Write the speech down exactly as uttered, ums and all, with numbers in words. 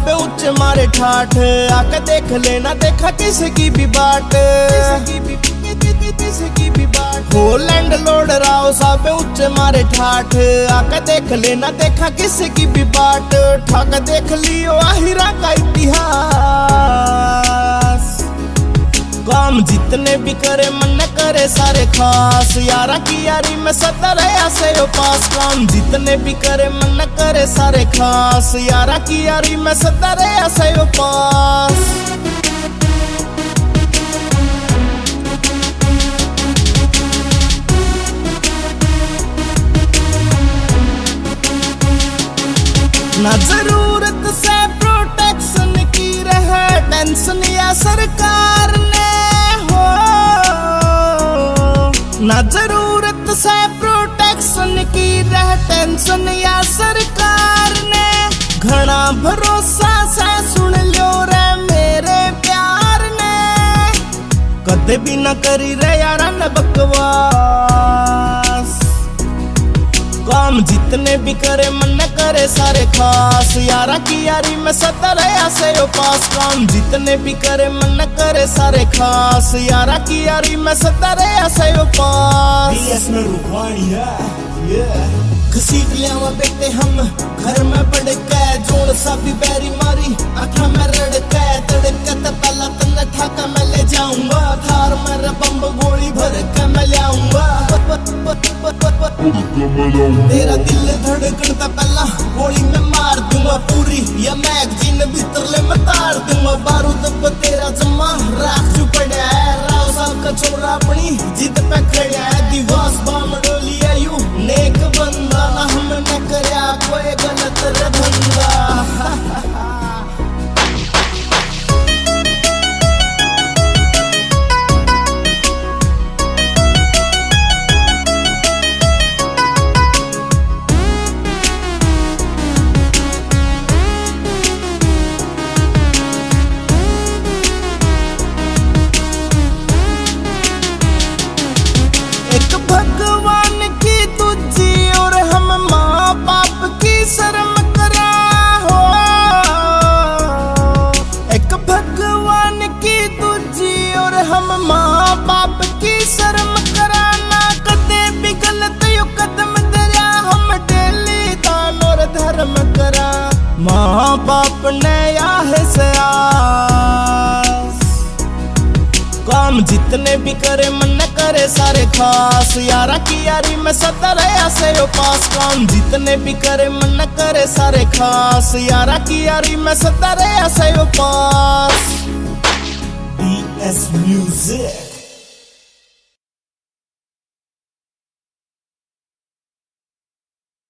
सब ऊंचे मारे ठाठ, आके देख लेना देखा किसकी भी बाट, किसकी भी बाट हो लैंड लोड राव सब ऊंचे मारे ठाठ, आके देख लेना देखा किसकी भी बाट, ठाक देख लियो आहिरा का इतिहास। काम जितने भी करे मन न करे सारे खास, यारा की यारी में सदा रहा से यो पास, काम जितने भी करे मन न करे सारे खास, यारा की यारी में सदा रहा से यो पास। ना जरूरत से प्रोटेक्शन की रहे टेंशन या सरकार ने हो, ना जरूरत से प्रोटेक्शन की रहे टेंशन या सरकार ने, घना भरोसा से सुन लो रे मेरे प्यार ने, कदे भी न करी रे यारा न बकवास। काम जितने भी करे मन न करे सारे खास, यारा की यारी में सदा रहा से यो पास, काम जितने भी करे मन न करे सारे खास, यारा की यारी में सदा रहा से यो पास। घसीट लिया बेटे हम घर में पड़ के, जोड़ सा भी बैरी मारी आँखा में रड़ के, तड़के तो पहला तन्ने ठाका मैं ले जाऊंगा, थार मेरा बम्ब गोली भर के मैं ले आऊंगा, तेरा दिल धड़कन तो पहला गोली में मार दूंगा पूरी, या मैगजीन भीतर ले मैं तार दूंगा, बारूद पे तेरा जमा राख चु पड़ा है, राव साहब का छोरा अपनी जिद पे खड़ा है, दिवास बाम डोली आयु नेक बंदा, ना हमने करया कोई गलत धंधा। भगवान की तुझी और हम माँ बाप की शर्म करा हो, एक भगवान की तुझी और हम माँ बाप की शर्म कराना, कदे भी गलत यो कदम दरिया हम डेली दान और धर्म करा, माँ बाप ने याह से आस। काम जितने भी करे मन न करे सारे खास, यारा की यारी में सदा रहा से यो पास, काम जितने भी करे मन न करे सारे खास, यारा की यारी में सदा रहा से यो पास। D S music.